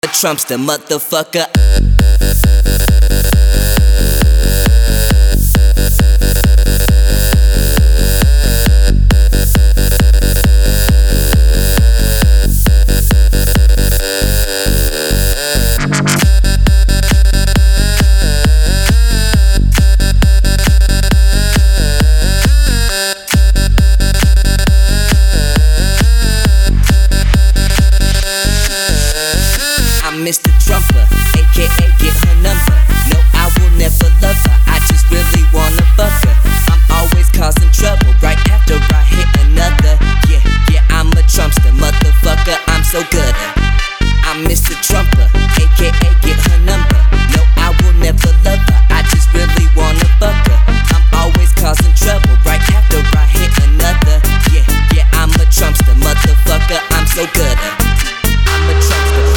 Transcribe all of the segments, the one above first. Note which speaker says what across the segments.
Speaker 1: a Trumpster, motherfucker. I'm Mr. Trumper, aka get her number. No, I will never love her, I just really wanna fuck her. I'm always causing trouble right after I hit another. Yeah, I'm a Trumpster, motherfucker, I'm so good. I'm Mr. Trumper, aka get her number. No, I will never love her, I just really wanna fuck her. I'm always causing trouble right after I hit another. Yeah, I'm a Trumpster, motherfucker, I'm so good. I'm a Trumpster.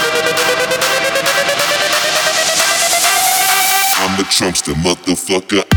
Speaker 2: I'm the Trumpster, motherfucker.